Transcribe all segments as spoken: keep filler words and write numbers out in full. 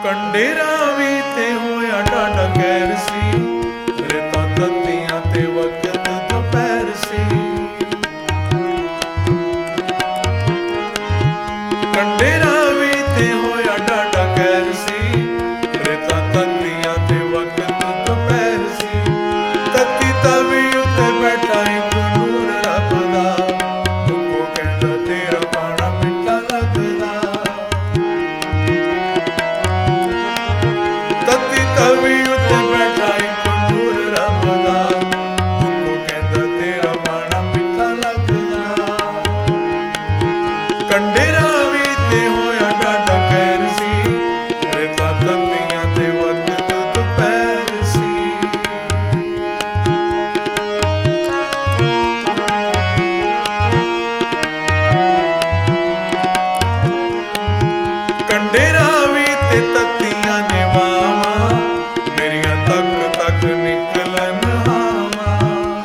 ਕੰਡੇਰਾ ਵੀ ਤੇ ਹੋਇਆ ਡਾਢਾ ਕਹਿਰ ਸੀ, ਰੇਤਾਂ ਤੱਤੀਆਂ ਤੇ ਵਕਤ ਦੁਪਹਿਰ ਸੀ। ਕੰਡੇਰਾ ਵੀ ਤੇ ਹੋਇਆ ਡਾਢਾ ਕਹਿਰ ਸੀ, ਰੇਤਾਂ ਤੱਤੀਆਂ ਤੇ ਵਕਤ ਦੁਪਹਿਰ ਸੀ। ਤੱਤੀ ਤਵੀ ਉੱਤੇ ਬੈਠਾ ਇੱਕ ਨੂਰ ਰੱਬ ਦਾ, ਉਹ ਕਹਿੰਦਾ ਤੇਰਾ ਪਾਣਾ ਮਿੱਠਾ ਲੱਗਦਾ। ਤੱਤੀ ਤਵੀ ਉੱਤੇ ਬੈਠਾ ਇੱਕ ਨੂਰ ਰੱਬ ਦਾ, ਉਹ ਕਹਿੰਦਾ ਤੇਰਾ ਪਾਣਾ ਮਿੱਠਾ ਲੱਗਦਾ। ਕੰਡੇਰਾ ਵੀ ਤੇ ਹੋਇਆ ਡਾਢਾ ਕਹਿਰ ਸੀ, ਰੇਤਾਂ ਤੱਤੀਆਂ ਤੇ ਵਕਤ ਦੁਪਹਿਰ ਸੀ। ਕੰਡੇਰਾ ਵੀ ਤੇ ਤੱਤੀਆਂ ਨੇ ਵਾਵਾਂ, ਮੇਰੀਆਂ ਤੱਕ ਤੱਕ ਨਿਕਲਣ ਹਾਵਾਂ।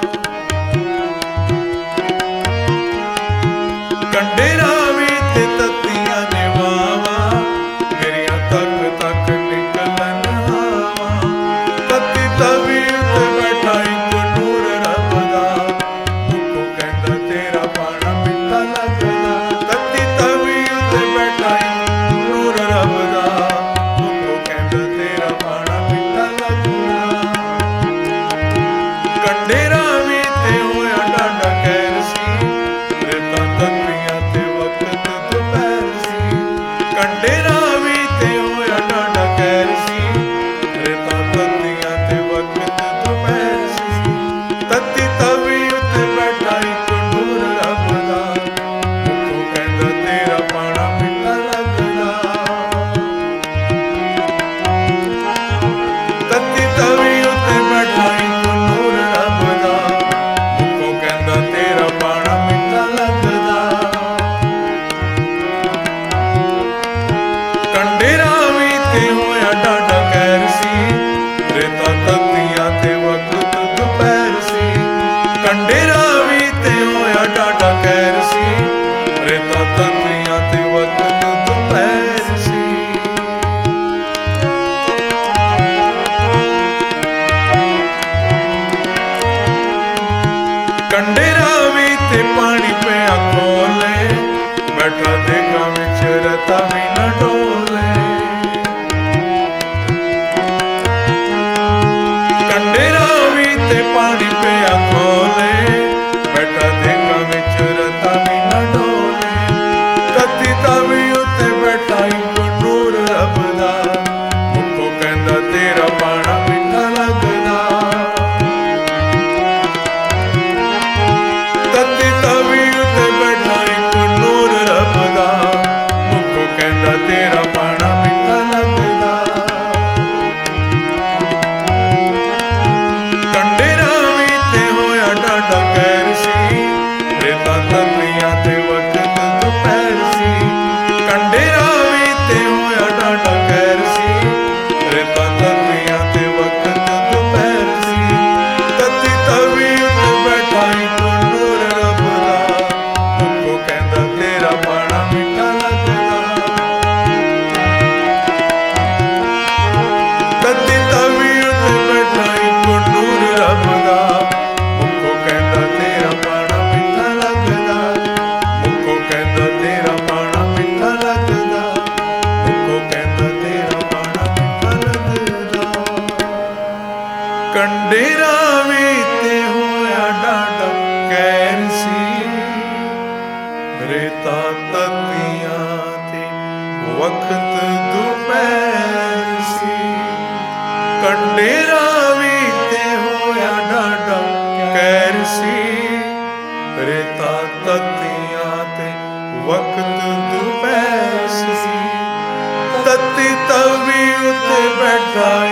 ਕੰਡੇਰਾ ਵੀ ਤੇ ਤੱਤੀਆਂ ਨੇ ਵਾਵਾਂ, ਮੇਰੀਆਂ ਤੱਕ ਤੱਕ ਨਿਕਲਣ ਹਾਵਾਂ। ਤੱਤੀ ਤਵੀ ਉੱਤੇ ਬੈਠਾ ਇੱਕ ਨੂਰ ਰੱਬ ਦਾ, ਉਹ ਕਹਿੰਦਾ ਤੇਰਾ ਪਾਣਾ ਮਿੱਠਾ ਲੱਗਦਾ। ਤੱਤੀ ਤਵੀ ਉੱਤੇ ਬੈਠਾ ਇੱਕ ਨੂਰ ਰੱਬ ਦਾ, ਉਹ ਕਹਿੰਦਾ ਤੇਰਾ ਪਾਣਾ ਮਿੱਠਾ ਲੱਗਦਾ। ਕੰਡੇਰਾ ਵੀ ਤੇ ਹੋਇਆ ਡਾਢਾ ਕਹਿਰ ਸੀ, ਰੇਤਾਂ ਤੱਤੀਆਂ ਤੇ ਵਕਤ ਦੁਪਹਿਰ ਸੀ। ਕੰਡੇਰਾ ਵੀ ਤੇ ਹੋਇਆ ਡਾਢਾ ਕਹਿਰ ਸੀ, ਰੇਤਾਂ ਤੱਤੀਆਂ ਤੇ ਵਕਤ ਦੁਪਹਿਰ ਸੀ। ਤੱਤੀ ਤਵੀ ਉੱਤੇ ਬੈਠਾ ਇੱਕ ਨੂਰ ਰੱਬ ਦਾ, ਉਹ ਕਹਿੰਦਾ ਤੇਰਾ ਪਾਣਾ ਮਿੱਠਾ ਲੱਗਦਾ। ਤੱਤੀ ਤਵੀ ਉੱਤੇ ਬੈਠਾ ਇੱਕ ਨੂਰ ਰੱਬ ਦਾ, ਉਹ ਕਹਿੰਦਾ ਤੇਰਾ ਪਾਣਾ ਮਿੱਠਾ ਲੱਗਦਾ। ਕੰਡੇਰਾ ਵੀ ਤੇ ਹੋਇਆ ਡਾਢਾ ਕਹਿਰ ਸੀ, ਰੇਤਾਂ ਤੱਤੀਆਂ ਤੇ ਵਕਤ ਦੁਪਹਿਰ ਸੀ। ਕੰਡੇਰਾ ਵੀ ਤੇ ਹੋਇਆ ਡਾਢਾ ਕਹਿਰ ਸੀ, ਰੇਤਾਂ ਤੱਤੀਆਂ ਤੇ ਵਕਤ ਦੁਪਹਿਰ ਸੀ। ਕੰਡੇਰਾ ਵੀ ਤੇ ਪਾਣੀ ਪਿਆ ਕੋਲੇ, ਬੈਠਾ ਦੇਗਾ ਵਿੱਚ ਰਤਾ ਵੀ ਨਾ ਡੋਲੇ। ਕੰਡੇਰਾ ਵੀ ਤੇ ਪਾਣੀ ਪਿਆ ਕੋਲੇ, ਬੈਠਾ ਦੇਗਾ ਵਿੱਚ ਰਤਾ ਵੀ ਨਾ ਡੋਲੇ। ਤੱਤੀ ਤਵੀ ਉੱਤੇ ਬੈਠਾ ਇੱਕ ਨੂਰ ਰੱਬ ਦਾ, ਉਹ ਕਹਿੰਦਾ ਤੇਰਾ ਪਾਣਾ ਮਿੱਠਾ ਲੱਗਦਾ। ਤੱਤੀ ਤਵੀ ਉੱਤੇ ਬੈਠਾ ਇੱਕ ਨੂਰ ਰੱਬ ਦਾ, ਉਹ ਕਹਿੰਦਾ ਤੇਰਾ ਪਾਣਾ ਮਿੱਠਾ ਲੱਗਦਾ। ਕੰਡੇਰਾ ਵੀ ਤੇ ਹੋਇਆ ਡਾਢਾ ਕਹਿਰ ਸੀ, ਰੇਤਾਂ ਤੱਤੀਆਂ ਤੇ ਵਕਤ ਦੁਪਹਿਰ ਸੀ। ਕੰਡੇਰਾ ਵੀ ਤੇ ਹੋਇਆ ਡਾਢਾ ਕਹਿਰ ਸੀ, ਰੇਤਾਂ ਤੱਤੀਆਂ ਤੇ ਵਕਤ ਦੁਪਹਿਰ ਸੀ। ਤੱਤੀ ਤਵੀ ਉੱਤੇ ਬੈਠਾ ਇੱਕ ਨੂਰ ਰੱਬ ਦਾ, ਉਹ ਕਹਿੰਦਾ ਤੇਰਾ ਪਾਣਾ ਮਿੱਠਾ ਲੱਗਦਾ। ਤੱਤੀ ਤਵੀ ਉੱਤੇ ਬੈਠਾ ਇੱਕ ਨੂਰ ਰੱਬ ਦਾ, ਉਹ ਕਹਿੰਦਾ ਤੇਰਾ ਪਾਣਾ ਮਿੱਠਾ ਲੱਗਦਾ। ਉਹ ਕਹਿੰਦਾ ਤੇਰਾ ਪਾਣਾ ਮਿੱਠਾ ਲੱਗਦਾ। ਉਹ ਕਹਿੰਦਾ ਤੇਰਾ ਪਾਣਾ ਮਿੱਠਾ ਲੱਗਦਾ। ਕੰਡੇਰਾ ਵੀ ਤੇ ਹੋਇਆ ਡਾਢਾ ਕਹਿਰ ਸੀ, ਰੇਤਾਂ ਤੱਤੀਆਂ ਤੇ ਵਕਤ ਦੁਪਹਿਰ ਸੀ। ਕੰਡੇਰਾ ਵੀ ਤੇ ਹੋਇਆ ਡਾਢਾ ਕਹਿਰ ਸੀ, ਰੇਤਾਂ ਤੱਤੀਆਂ ਤੇ ਵਕਤ ਦੁਪਹਿਰ ਸੀ। ਤੱਤੀ ਤਵੀ ਉੱਤੇ ਬੈਠਾ